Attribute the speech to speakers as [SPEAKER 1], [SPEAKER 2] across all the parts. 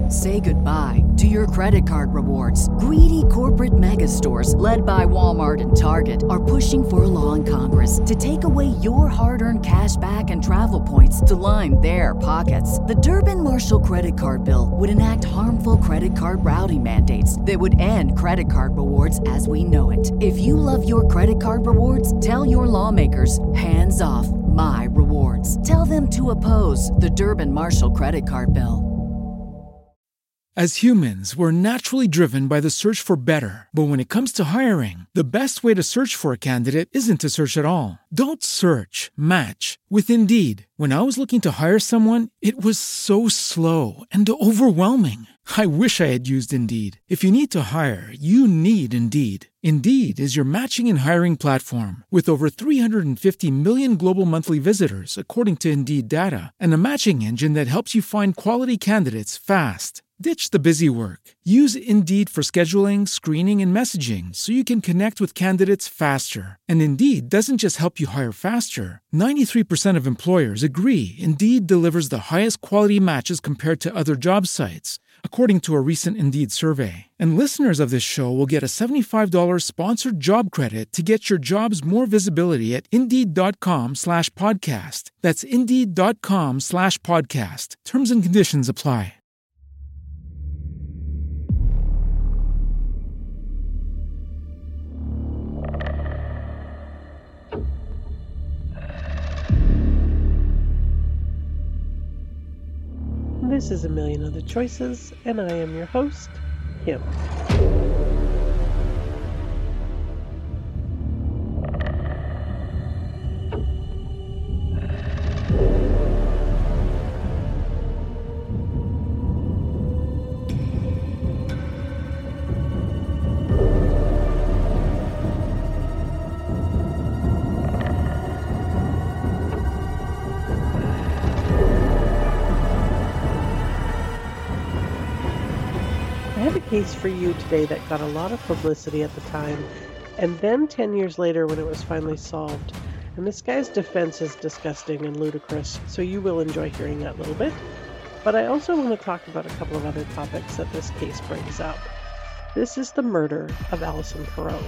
[SPEAKER 1] Say goodbye to your credit card rewards. Greedy corporate mega stores, led by Walmart and Target, are pushing for a law in Congress to take away your hard-earned cash back and travel points to line their pockets. The Durbin-Marshall credit card bill would enact harmful credit card routing mandates that would end credit card rewards as we know it. If you love your credit card rewards, tell your lawmakers, hands off my rewards. Tell them to oppose the Durbin-Marshall credit card bill.
[SPEAKER 2] As humans, we're naturally driven by the search for better. But when it comes to hiring, the best way to search for a candidate isn't to search at all. Don't search, match with Indeed. When I was looking to hire someone, it was so slow and overwhelming. I wish I had used Indeed. If you need to hire, you need Indeed. Indeed is your matching and hiring platform with over 350 million global monthly visitors, according to Indeed data, and a matching engine that helps you find quality candidates fast. Ditch the busy work. Use Indeed for scheduling, screening, and messaging so you can connect with candidates faster. And Indeed doesn't just help you hire faster. 93% of employers agree Indeed delivers the highest quality matches compared to other job sites, according to a recent Indeed survey. And listeners of this show will get a $75 sponsored job credit to get your jobs more visibility at Indeed.com/podcast. That's Indeed.com/podcast. Terms and conditions apply.
[SPEAKER 3] This is A Million Other Choices, and I am your host, Kim. I have a case for you today that got a lot of publicity at the time, and then 10 years later when it was finally solved. And this guy's defense is disgusting and ludicrous, so you will enjoy hearing that a little bit. But I also want to talk about a couple of other topics that this case brings up. This is the murder of Alison Perrone.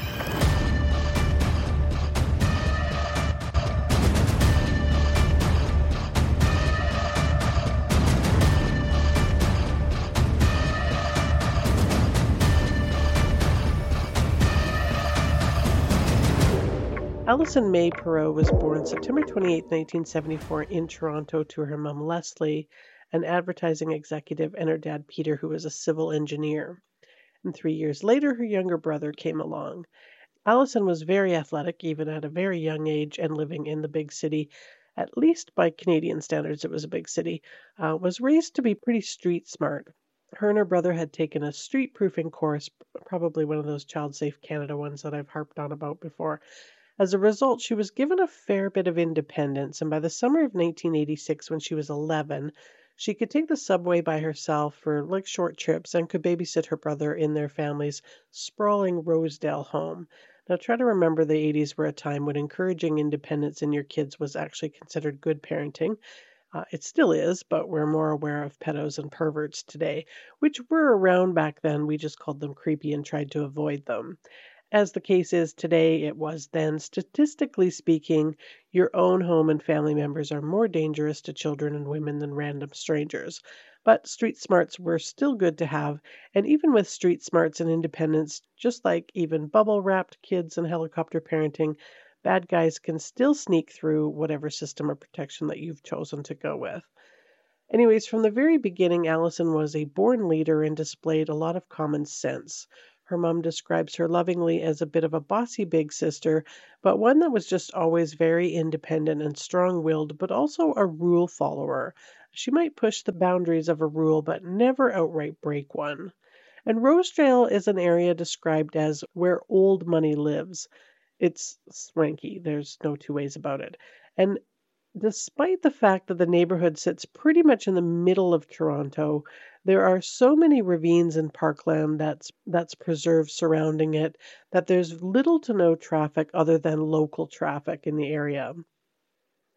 [SPEAKER 3] Alison May Perrone was born September 28, 1974 in Toronto to her mom Leslie, an advertising executive, and her dad Peter, who was a civil engineer. And 3 years later, her younger brother came along. Alison was very athletic, even at a very young age, and living in the big city, at least by Canadian standards it was a big city, was raised to be pretty street smart. Her and her brother had taken a street proofing course, probably one of those Child Safe Canada ones that I've harped on about before. As a result, she was given a fair bit of independence, and by the summer of 1986, when she was 11, she could take the subway by herself for short trips and could babysit her brother in their family's sprawling Rosedale home. Now try to remember the 80s were a time when encouraging independence in your kids was actually considered good parenting. It still is, but we're more aware of pedos and perverts today, which were around back then. We just called them creepy and tried to avoid them. As the case is today, it was then. Statistically speaking, your own home and family members are more dangerous to children and women than random strangers. But street smarts were still good to have, and even with street smarts and independence, just like even bubble-wrapped kids and helicopter parenting, bad guys can still sneak through whatever system of protection that you've chosen to go with. Anyways, from the very beginning, Alison was a born leader and displayed a lot of common sense. Her mom describes her lovingly as a bit of a bossy big sister, but one that was just always very independent and strong-willed, but also a rule follower. She might push the boundaries of a rule, but never outright break one. And Rosedale is an area described as where old money lives. It's swanky. There's no two ways about it. And despite the fact that the neighborhood sits pretty much in the middle of Toronto, there are so many ravines and parkland that's preserved surrounding it that there's little to no traffic other than local traffic in the area.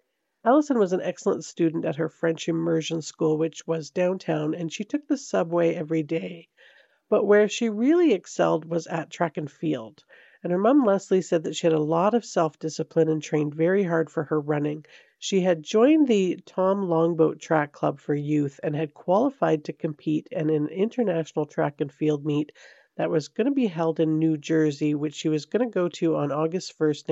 [SPEAKER 3] Allison was an excellent student at her French immersion school, which was downtown, and she took the subway every day. But where she really excelled was at track and field. And her mom, Leslie, said that she had a lot of self-discipline and trained very hard for her running. She had joined the Tom Longboat Track Club for youth and had qualified to compete in an international track and field meet that was going to be held in New Jersey, which she was going to go to on August 1st,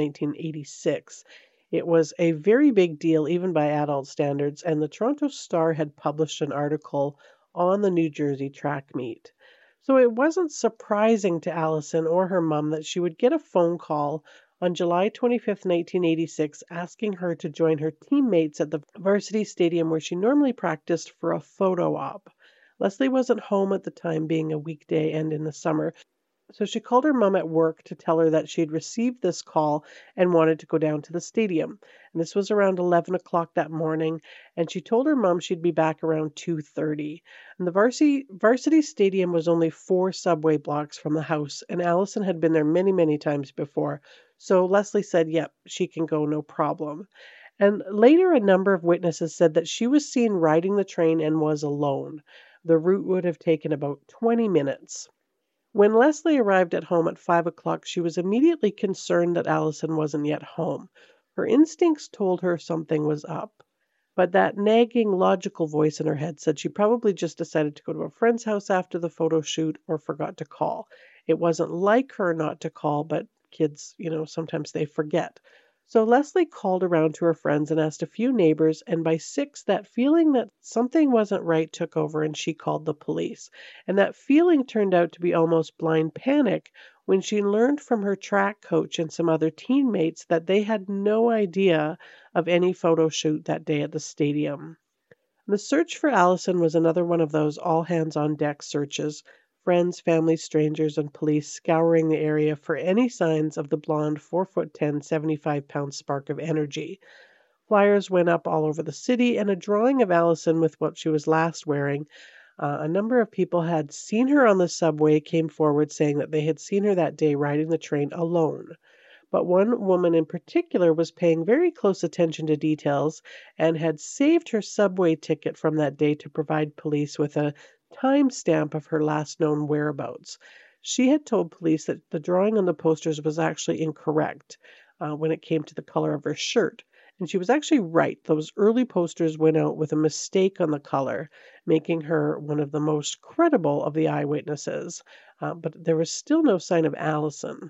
[SPEAKER 3] 1986. It was a very big deal, even by adult standards, and the Toronto Star had published an article on the New Jersey track meet. So it wasn't surprising to Allison or her mom that she would get a phone call on July 25th, 1986, asking her to join her teammates at the varsity stadium where she normally practiced for a photo op. Leslie wasn't home at the time, being a weekday and in the summer, so she called her mom at work to tell her that she had received this call and wanted to go down to the stadium. And this was around 11 o'clock that morning, and she told her mom she'd be back around 2:30. And the varsity stadium was only 4 subway blocks from the house, and Allison had been there many, many times before. So Leslie said, yep, she can go, no problem. And later, a number of witnesses said that she was seen riding the train and was alone. The route would have taken about 20 minutes. When Leslie arrived at home at 5 o'clock, she was immediately concerned that Allison wasn't yet home. Her instincts told her something was up, but that nagging, logical voice in her head said she probably just decided to go to a friend's house after the photo shoot or forgot to call. It wasn't like her not to call, but kids, sometimes they forget. So Leslie called around to her friends and asked a few neighbors, and by 6, that feeling that something wasn't right took over and she called the police. And that feeling turned out to be almost blind panic when she learned from her track coach and some other teammates that they had no idea of any photo shoot that day at the stadium. The search for Allison was another one of those all-hands-on-deck searches. Friends, family, strangers, and police scouring the area for any signs of the blonde 4'10", 75-pound spark of energy. Flyers went up all over the city, and a drawing of Allison with what she was last wearing. A number of people had seen her on the subway came forward saying that they had seen her that day riding the train alone. But one woman in particular was paying very close attention to details and had saved her subway ticket from that day to provide police with a timestamp of her last known whereabouts. She had told police that the drawing on the posters was actually incorrect when it came to the color of her shirt. And she was actually right. Those early posters went out with a mistake on the color, making her one of the most credible of the eyewitnesses. But there was still no sign of Allison.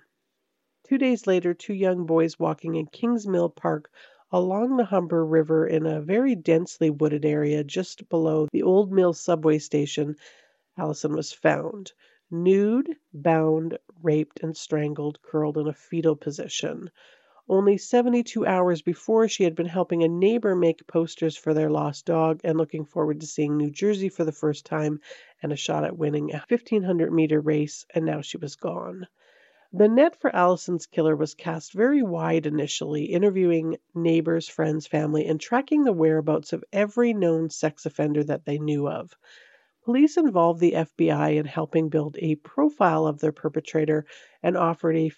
[SPEAKER 3] 2 days later, 2 young boys walking in Kingsmill Park along the Humber River in a very densely wooded area just below the Old Mill subway station, Allison was found. Nude, bound, raped, and strangled, curled in a fetal position. Only 72 hours before, she had been helping a neighbor make posters for their lost dog and looking forward to seeing New Jersey for the first time and a shot at winning a 1,500-meter race, and now she was gone. The net for Allison's killer was cast very wide initially, interviewing neighbors, friends, family, and tracking the whereabouts of every known sex offender that they knew of. Police involved the FBI in helping build a profile of their perpetrator and offered a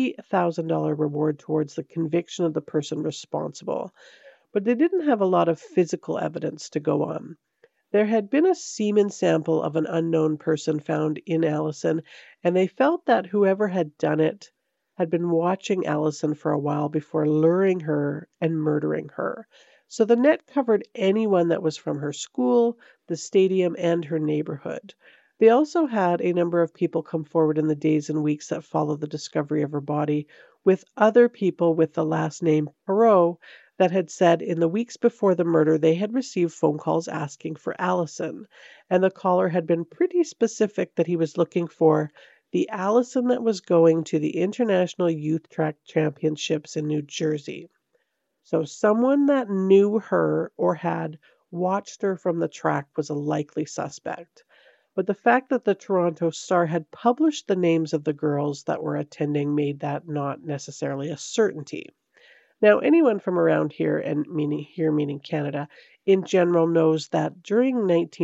[SPEAKER 3] $50,000 reward towards the conviction of the person responsible. But they didn't have a lot of physical evidence to go on. There had been a semen sample of an unknown person found in Allison, and they felt that whoever had done it had been watching Allison for a while before luring her and murdering her. So the net covered anyone that was from her school, the stadium, and her neighborhood. They also had a number of people come forward in the days and weeks that followed the discovery of her body, with other people with the last name Perot that had said in the weeks before the murder they had received phone calls asking for Allison, and the caller had been pretty specific that he was looking for the Allison that was going to the International Youth Track Championships in New Jersey. So someone that knew her or had watched her from the track was a likely suspect. But the fact that the Toronto Star had published the names of the girls that were attending made that not necessarily a certainty. Now, anyone from around here, and meaning Canada, in general knows that during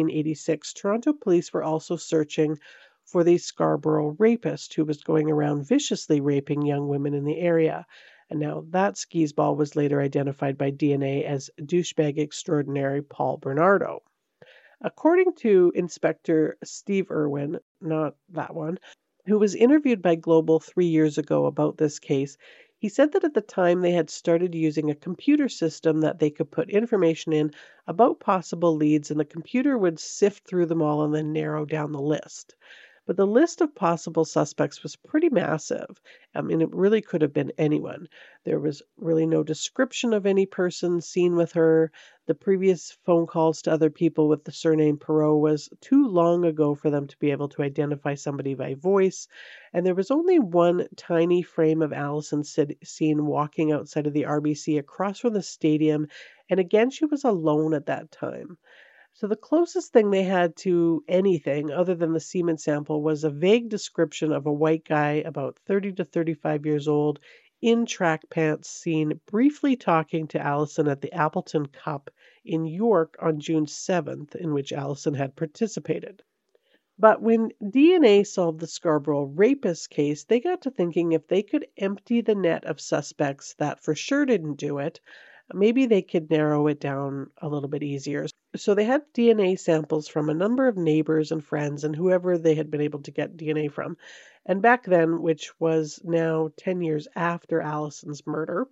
[SPEAKER 3] 1986, Toronto police were also searching for the Scarborough rapist who was going around viciously raping young women in the area. And now that skis ball was later identified by DNA as douchebag extraordinary Paul Bernardo. According to Inspector Steve Irwin, not that one, who was interviewed by Global 3 years ago about this case, he said that at the time they had started using a computer system that they could put information in about possible leads, and the computer would sift through them all and then narrow down the list. But the list of possible suspects was pretty massive. I mean, it really could have been anyone. There was really no description of any person seen with her. The previous phone calls to other people with the surname Perot was too long ago for them to be able to identify somebody by voice. And there was only one tiny frame of Allison seen walking outside of the RBC across from the stadium. And again, she was alone at that time. So the closest thing they had to anything other than the semen sample was a vague description of a white guy about 30 to 35 years old in track pants seen briefly talking to Allison at the Appleton Cup in York on June 7th, in which Allison had participated. But when DNA solved the Scarborough rapist case, they got to thinking if they could empty the net of suspects that for sure didn't do it, maybe they could narrow it down a little bit easier. So they had DNA samples from a number of neighbors and friends and whoever they had been able to get DNA from. And back then, which was now 10 years after Allison's murder,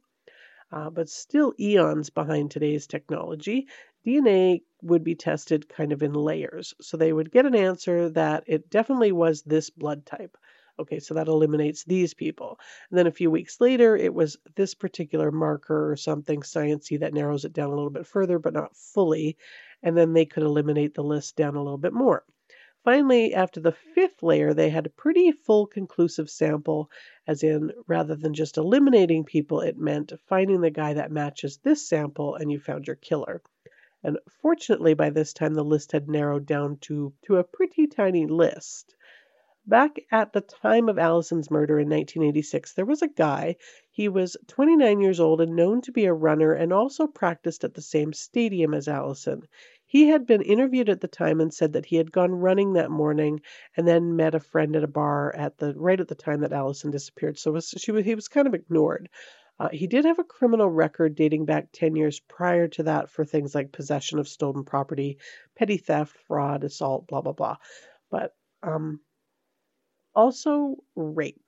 [SPEAKER 3] but still eons behind today's technology, DNA would be tested kind of in layers. So they would get an answer that it definitely was this blood type. Okay, so that eliminates these people. And then a few weeks later, it was this particular marker or something sciencey that narrows it down a little bit further, but not fully. And then they could eliminate the list down a little bit more. Finally, after the fifth layer, they had a pretty full conclusive sample, as in rather than just eliminating people, it meant finding the guy that matches this sample and you found your killer. And fortunately, by this time, the list had narrowed down to a pretty tiny list. Back at the time of Allison's murder in 1986, there was a guy. He was 29 years old and known to be a runner and also practiced at the same stadium as Allison. He had been interviewed at the time and said that he had gone running that morning and then met a friend at a bar right at the time that Allison disappeared. So he was kind of ignored. He did have a criminal record dating back 10 years prior to that for things like possession of stolen property, petty theft, fraud, assault, blah, blah, blah. But also rape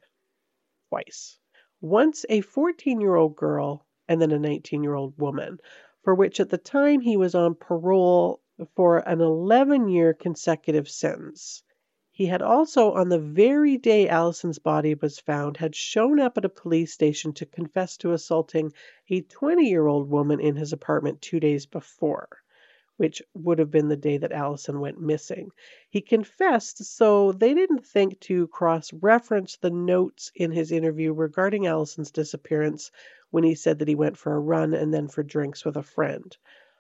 [SPEAKER 3] twice. Once a 14-year-old girl and then a 19-year-old woman, for which at the time he was on parole for an 11-year consecutive sentence. He had also, on the very day Allison's body was found, had shown up at a police station to confess to assaulting a 20-year-old woman in his apartment 2 days before, which would have been the day that Allison went missing. He confessed, so they didn't think to cross-reference the notes in his interview regarding Allison's disappearance when he said that he went for a run and then for drinks with a friend.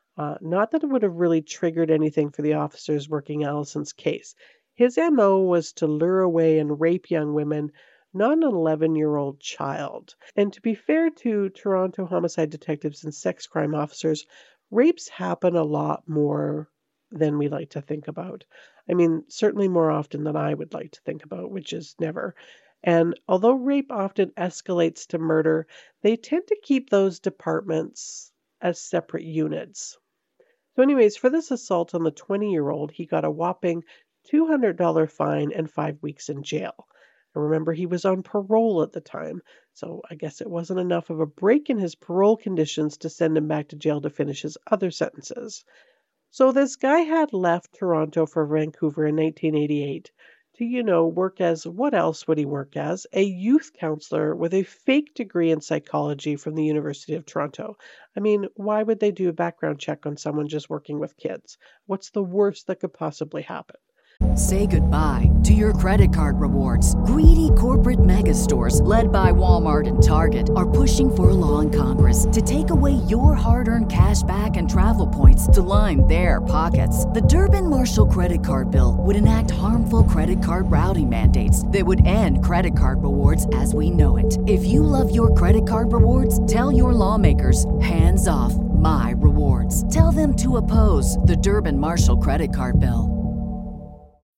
[SPEAKER 3] Not that it would have really triggered anything for the officers working Allison's case. His MO was to lure away and rape young women, not an 11-year-old child. And to be fair to Toronto homicide detectives and sex crime officers, rapes happen a lot more than we like to think about. I mean, certainly more often than I would like to think about, which is never. And although rape often escalates to murder, they tend to keep those departments as separate units. So anyways, for this assault on the 20-year-old, he got a whopping $200 fine and 5 weeks in jail. And remember, he was on parole at the time, so I guess it wasn't enough of a break in his parole conditions to send him back to jail to finish his other sentences. So this guy had left Toronto for Vancouver in 1988 to, work as, what else would he work as? A youth counselor with a fake degree in psychology from the University of Toronto. I mean, why would they do a background check on someone just working with kids? What's the worst that could possibly happen?
[SPEAKER 1] Say goodbye to your credit card rewards. Greedy corporate mega stores, led by Walmart and Target, are pushing for a law in Congress to take away your hard-earned cash back and travel points to line their pockets. The Durbin-Marshall credit card bill would enact harmful credit card routing mandates that would end credit card rewards as we know it. If you love your credit card rewards, tell your lawmakers, hands off my rewards. Tell them to oppose the Durbin-Marshall credit card bill.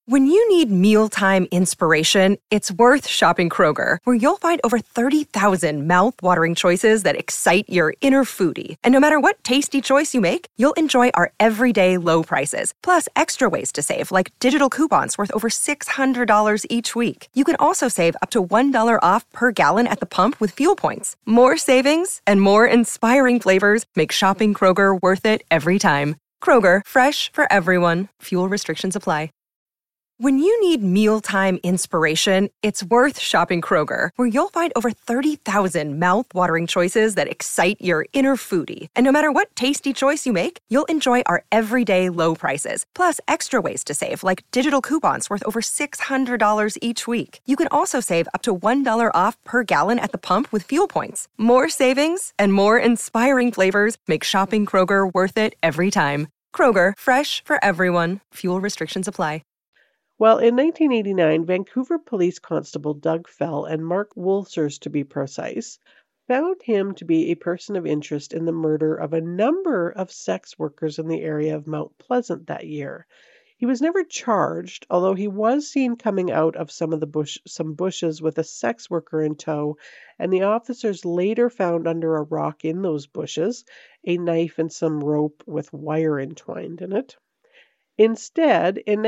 [SPEAKER 4] When you need mealtime inspiration, it's worth shopping Kroger, where you'll find over 30,000 mouth-watering choices that excite your inner foodie. And no matter what tasty choice you make, you'll enjoy our everyday low prices, plus extra ways to save, like digital coupons worth over $600 each week. You can also save up to $1 off per gallon at the pump with fuel points. More savings and more inspiring flavors make shopping Kroger worth it every time. Kroger, fresh for everyone. Fuel restrictions apply. When you need mealtime inspiration, it's worth shopping Kroger, where you'll find over 30,000 mouth-watering choices that excite your inner foodie. And no matter what tasty choice you make, you'll enjoy our everyday low prices, plus extra ways to save, like digital coupons worth over $600 each week. You can also save up to $1 off per gallon at the pump with fuel points. More savings and more inspiring flavors make shopping Kroger worth it every time. Kroger, fresh for everyone. Fuel restrictions apply.
[SPEAKER 3] Well, in 1989, Vancouver Police Constable Doug Fell, and Mark Wolsers to be precise, found him to be a person of interest in the murder of a number of sex workers in the area of Mount Pleasant that year. He was never charged, although he was seen coming out of some bushes with a sex worker in tow, and the officers later found under a rock in those bushes a knife and some rope with wire entwined in it. Instead, in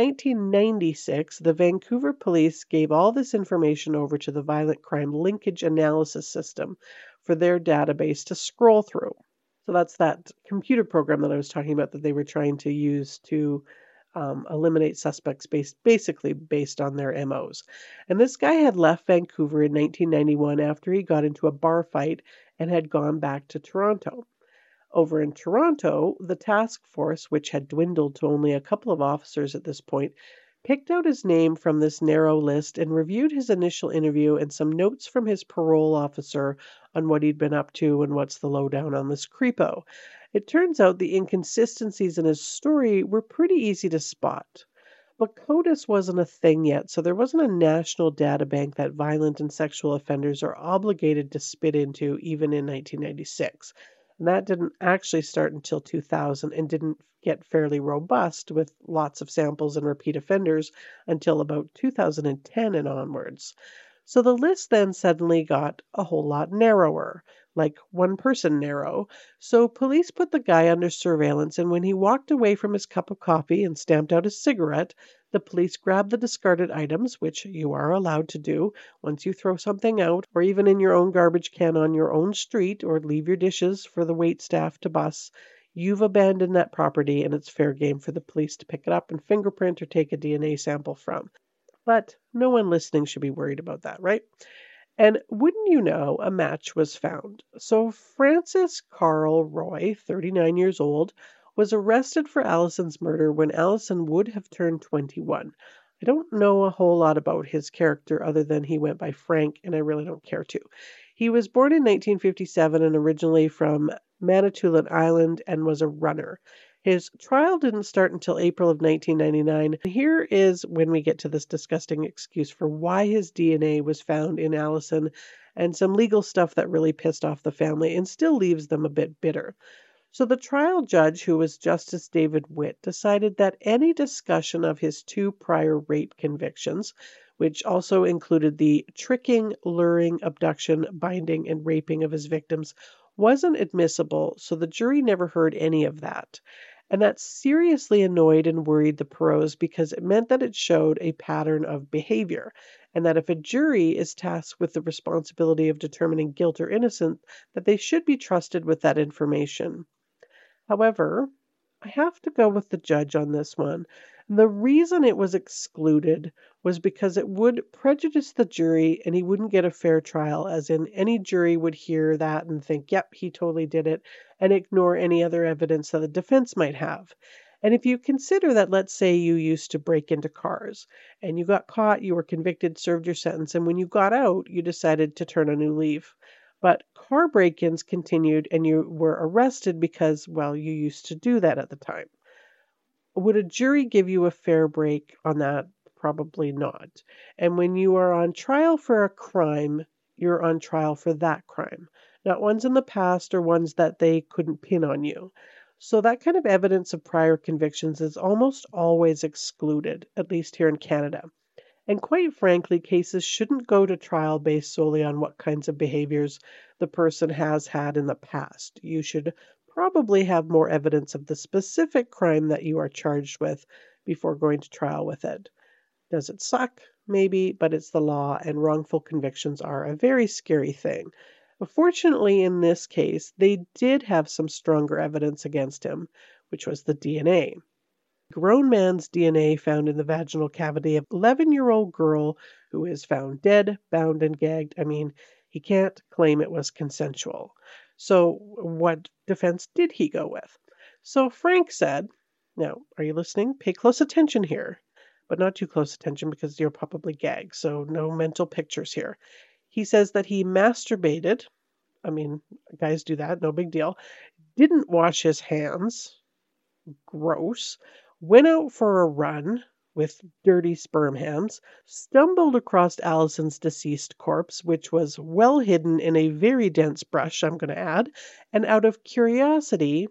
[SPEAKER 3] 1996, the Vancouver police gave all this information over to the Violent Crime Linkage Analysis System for their database to scroll through. So that's that computer program that I was talking about that they were trying to use to eliminate suspects basically based on their MOs. And this guy had left Vancouver in 1991 after he got into a bar fight and had gone back to Toronto. Over in Toronto, the task force, which had dwindled to only a couple of officers at this point, picked out his name from this narrow list and reviewed his initial interview and some notes from his parole officer on what he'd been up to and what's the lowdown on this creepo. It turns out the inconsistencies in his story were pretty easy to spot. But CODIS wasn't a thing yet, so there wasn't a national data bank that violent and sexual offenders are obligated to spit into even in 1996. And that didn't actually start until 2000 and didn't get fairly robust with lots of samples and repeat offenders until about 2010 and onwards. So the list then suddenly got a whole lot narrower, like one person narrow. So police put the guy under surveillance, and when he walked away from his cup of coffee and stamped out his cigarette, the police grabbed the discarded items, which you are allowed to do once you throw something out, or even in your own garbage can on your own street, or leave your dishes for the waitstaff to bus. You've abandoned that property, and it's fair game for the police to pick it up and fingerprint or take a DNA sample from. But no one listening should be worried about that, right? And wouldn't you know, a match was found. So Francis Carl Roy, 39 years old, was arrested for Allison's murder when Allison would have turned 21. I don't know a whole lot about his character other than he went by Frank, and I really don't care to. He was born in 1957 and originally from Manitoulin Island and was a runner. His trial didn't start until April of 1999. Here is when we get to this disgusting excuse for why his DNA was found in Allison and some legal stuff that really pissed off the family and still leaves them a bit bitter. So the trial judge, who was Justice David Witt, decided that any discussion of his 2 prior rape convictions, which also included the tricking, luring, abduction, binding, and raping of his victims, wasn't admissible, so the jury never heard any of that. And that seriously annoyed and worried the Perreaults because it meant that it showed a pattern of behavior, and that if a jury is tasked with the responsibility of determining guilt or innocence, that they should be trusted with that information. However, I have to go with the judge on this one. The reason it was excluded was because it would prejudice the jury and he wouldn't get a fair trial, as in any jury would hear that and think, yep, he totally did it, and ignore any other evidence that the defense might have. And if you consider that, let's say you used to break into cars and you got caught, you were convicted, served your sentence, and when you got out, you decided to turn a new leaf. But car break-ins continued and you were arrested because, well, you used to do that at the time. Would a jury give you a fair break on that? Probably not. And when you are on trial for a crime, you're on trial for that crime, not ones in the past or ones that they couldn't pin on you. So that kind of evidence of prior convictions is almost always excluded, at least here in Canada. And quite frankly, cases shouldn't go to trial based solely on what kinds of behaviors the person has had in the past. You should probably have more evidence of the specific crime that you are charged with before going to trial with it. Does it suck? Maybe, but it's the law, and wrongful convictions are a very scary thing. Fortunately, in this case, they did have some stronger evidence against him, which was the DNA. Grown man's DNA found in the vaginal cavity of an 11-year-old girl who is found dead, bound, and gagged. I mean, he can't claim it was consensual. So what defense did he go with? So Frank said, now, are you listening? Pay close attention here, but not too close attention because you'll probably gag, so no mental pictures here. He says that he masturbated. I mean, guys do that, no big deal. Didn't wash his hands. Gross. Went out for a run with dirty sperm hands, stumbled across Allison's deceased corpse, which was well hidden in a very dense brush, I'm going to add, and out of curiosity,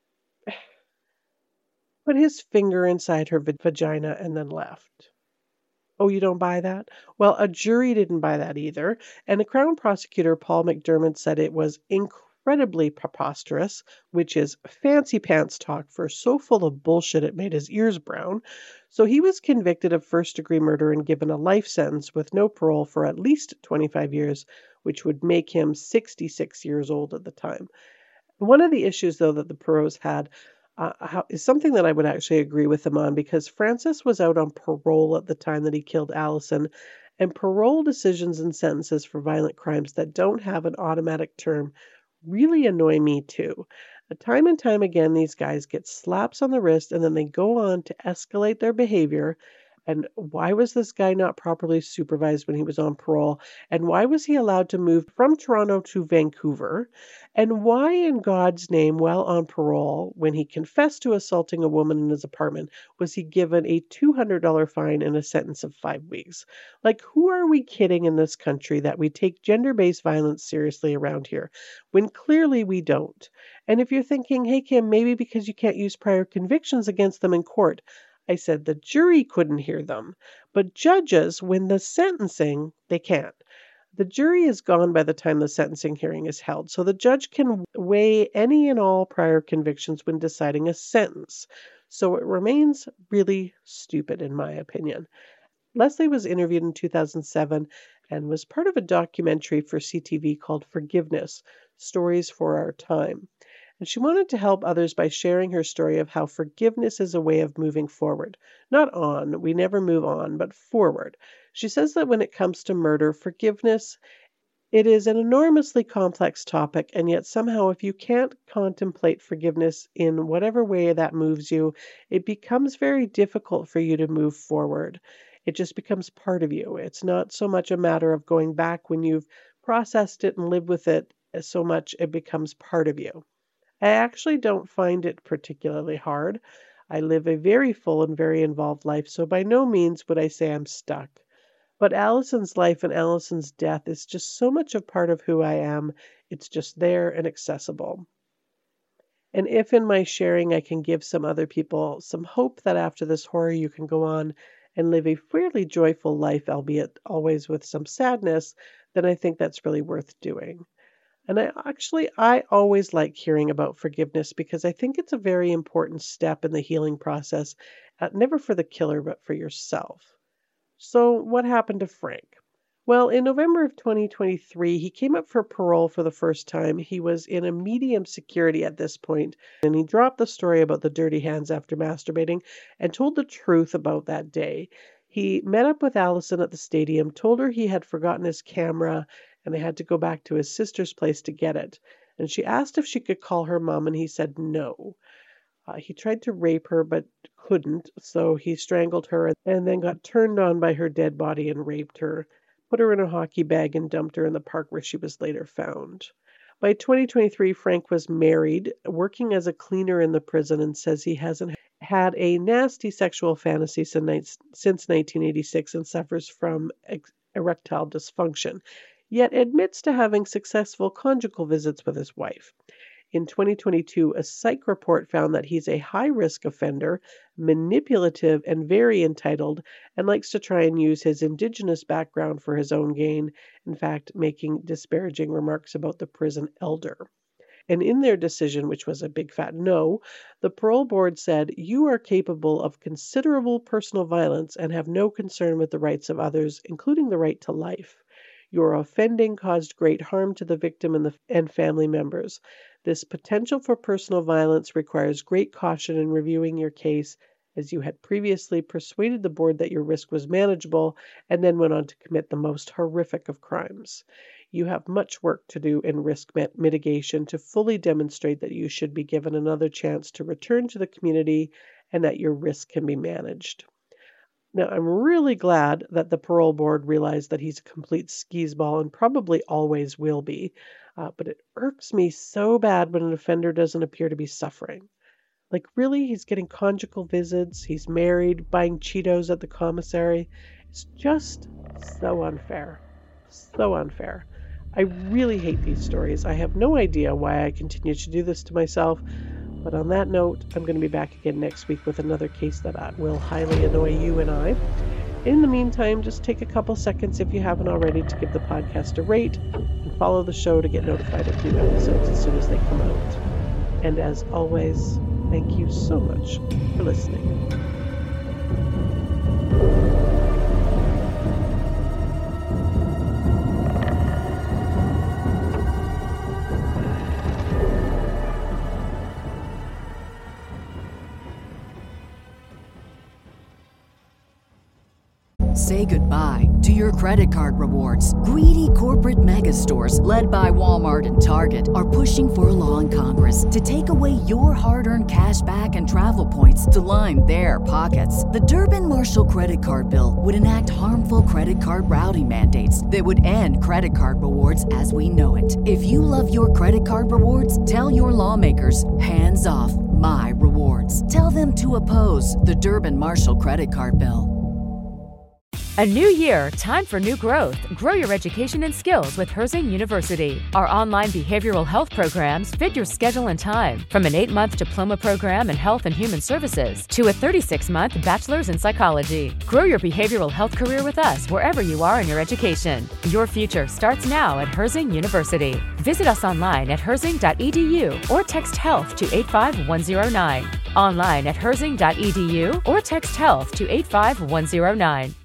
[SPEAKER 3] put his finger inside her vagina and then left. Oh, you don't buy that? Well, a jury didn't buy that either, and the Crown Prosecutor, Paul McDermott, said it was incredibly preposterous, which is fancy pants talk for so full of bullshit it made his ears brown. So he was convicted of first-degree murder and given a life sentence with no parole for at least 25 years, which would make him 66 years old at the time. One of the issues, though, that the Perrots had is something that I would actually agree with them on, because Francis was out on parole at the time that he killed Allison, and parole decisions and sentences for violent crimes that don't have an automatic term really annoy me too. Time and time again, these guys get slaps on the wrist and then they go on to escalate their behavior. And why was this guy not properly supervised when he was on parole? And why was he allowed to move from Toronto to Vancouver? And why in God's name, while on parole, when he confessed to assaulting a woman in his apartment, was he given a $200 fine and a sentence of 5 weeks? Like, who are we kidding in this country that we take gender-based violence seriously around here, when clearly we don't? And if you're thinking, hey, Kim, maybe because you can't use prior convictions against them in court, I said the jury couldn't hear them, but judges, when the sentencing, they can't. The jury is gone by the time the sentencing hearing is held, so the judge can weigh any and all prior convictions when deciding a sentence. So it remains really stupid, in my opinion. Leslie was interviewed in 2007 and was part of a documentary for CTV called Forgiveness: Stories for Our Time. And she wanted to help others by sharing her story of how forgiveness is a way of moving forward. Not on, we never move on, but forward. She says that when it comes to murder, forgiveness, it is an enormously complex topic, and yet somehow if you can't contemplate forgiveness in whatever way that moves you, it becomes very difficult for you to move forward. It just becomes part of you. It's not so much a matter of going back when you've processed it and lived with it, so much it becomes part of you. I actually don't find it particularly hard. I live a very full and very involved life, so by no means would I say I'm stuck. But Allison's life and Allison's death is just so much a part of who I am. It's just there and accessible. And if in my sharing I can give some other people some hope that after this horror you can go on and live a fairly joyful life, albeit always with some sadness, then I think that's really worth doing. And I always like hearing about forgiveness because I think it's a very important step in the healing process, never for the killer, but for yourself. So what happened to Frank? Well, in November of 2023, he came up for parole for the first time. He was in a medium security at this point, and he dropped the story about the dirty hands after masturbating and told the truth about that day. He met up with Allison at the stadium, told her he had forgotten his camera, and they had to go back to his sister's place to get it. And she asked if she could call her mom, and he said no. He tried to rape her, but couldn't, so he strangled her and then got turned on by her dead body and raped her, put her in a hockey bag, and dumped her in the park where she was later found. By 2023, Frank was married, working as a cleaner in the prison, and says he hasn't had a nasty sexual fantasy since 1986 and suffers from erectile dysfunction, yet admits to having successful conjugal visits with his wife. In 2022, a psych report found that he's a high-risk offender, manipulative, and very entitled, and likes to try and use his Indigenous background for his own gain, in fact, making disparaging remarks about the prison elder. And in their decision, which was a big fat no, the parole board said, "You are capable of considerable personal violence and have no concern with the rights of others, including the right to life. Your offending caused great harm to the victim and family members. This potential for personal violence requires great caution in reviewing your case, as you had previously persuaded the board that your risk was manageable and then went on to commit the most horrific of crimes. You have much work to do in risk mitigation to fully demonstrate that you should be given another chance to return to the community and that your risk can be managed." Now, I'm really glad that the parole board realized that he's a complete skis-ball and probably always will be, but it irks me so bad when an offender doesn't appear to be suffering. Like, really, he's getting conjugal visits, he's married, buying Cheetos at the commissary. It's just so unfair. So unfair. I really hate these stories. I have no idea why I continue to do this to myself. But on that note, I'm going to be back again next week with another case that will highly annoy you and I. In the meantime, just take a couple seconds, if you haven't already, to give the podcast a rate and follow the show to get notified of new episodes as soon as they come out. And as always, thank you so much for listening.
[SPEAKER 1] Say goodbye to your credit card rewards. Greedy corporate mega stores, led by Walmart and Target, are pushing for a law in Congress to take away your hard-earned cash back and travel points to line their pockets. The Durbin-Marshall credit card bill would enact harmful credit card routing mandates that would end credit card rewards as we know it. If you love your credit card rewards, tell your lawmakers, hands off my rewards. Tell them to oppose the Durbin-Marshall credit card bill.
[SPEAKER 5] A new year, time for new growth. Grow your education and skills with Herzing University. Our online behavioral health programs fit your schedule and time. From an 8-month diploma program in health and human services to a 36-month bachelor's in psychology. Grow your behavioral health career with us wherever you are in your education. Your future starts now at Herzing University. Visit us online at herzing.edu or text health to 85109. Online at herzing.edu or text health to 85109.